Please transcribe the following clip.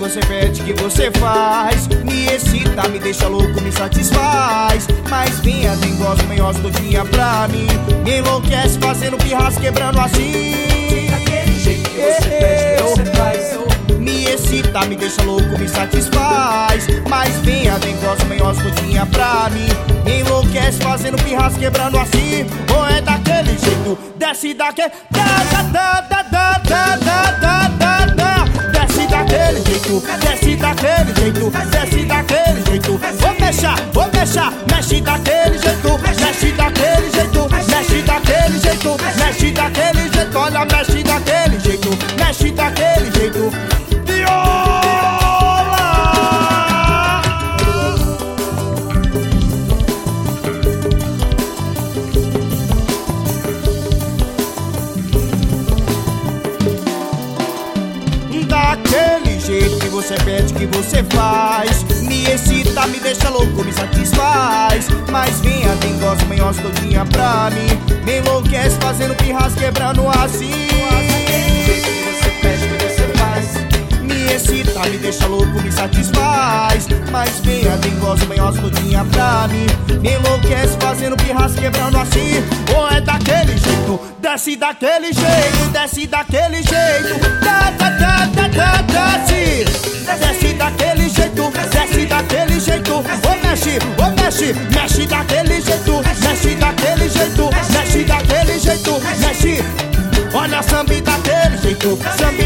você pede, que você faz. Me excita, me deixa louco, me satisfaz. Mas venha, vem, gosto, manhosa todinha pra mim. Me enlouquece fazendo pirraça, quebrando assim. Daquele jeito que você pede, que você faz. Me excita, me deixa louco, me satisfaz. Mas venha, vem, gosto, manhosa todinha pra mim. Me enlouquece fazendo pirraça, quebrando assim. Ou é daquele jeito, desce daquele. Desce daquele jeito, desce daquele jeito, desce daquele jeito. Vou deixar, mexe daquele jeito, mexe daquele jeito, mexe daquele jeito, mexe daquele jeito, olha, mexe daquele jeito, mexe daquele jeito. Viola! Daquele jeito que você pede, que você faz. Me excita, me deixa louco, me satisfaz. Mas venha, tem gosto, manhosa todinha pra mim. Me enlouquece fazendo pirraça, quebrando assim. Daquele jeito que você pede, que você faz. Me excita, me deixa louco, me satisfaz. Mas venha, tem gosto, manhosa todinha pra mim. Me enlouquece fazendo pirraça, quebrando assim. Ou é daquele jeito, desce daquele jeito, desce daquele jeito. Desce, desce daquele jeito, desce daquele jeito. Ou mexe, mexe daquele jeito, mexe daquele jeito, mexe daquele jeito, mexe. Olha, samba daquele jeito, samba